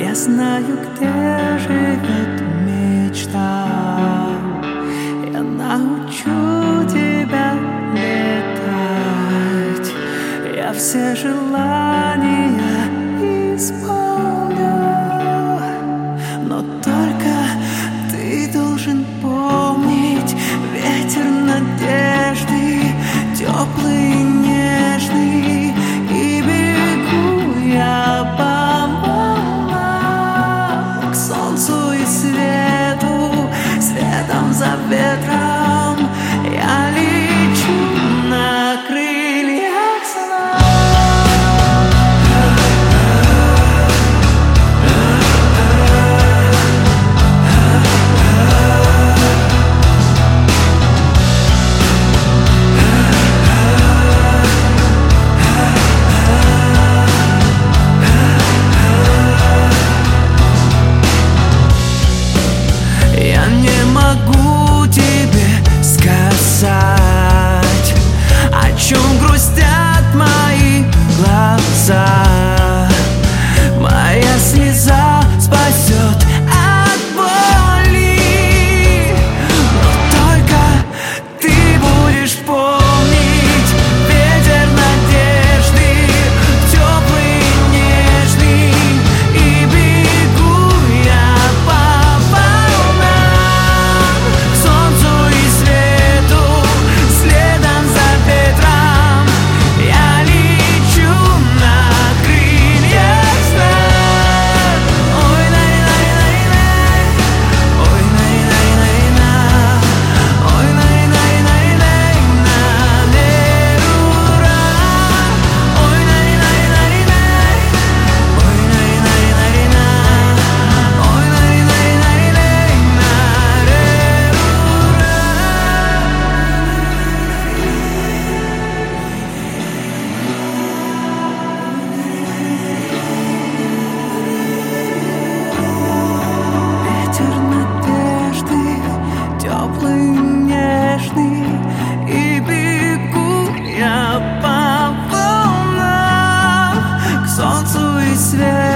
Я знаю, где живет мечта. Я научу тебя летать. Я все желания исполню. Но только ты должен помнить ветер надежды, теплый и нежный. И бегу я по волнам к солнцу и свету, следом за ветром я лечу на крыльях сна. Я не могу тебе сказать, о чем грустят мои глаза. Моя слеза спасет от боли, но только ты будешь помнить ветер надежды, теплый и нежный. И бегу я по волнам к солнцу и свету, следом за ветром я лечу на крыльях сна. Ой, най-най-най-най, ой, най-най-най-на, ой, най-най-най-най-на, ле-ру-ра. Ой, най-най-най-най, ой, най-най-най-на, ой, най-най-най-най-на, ле-ру-ра. Ветер надежды, теплый и нежный. И бегу я по волнам к солнцу и свету.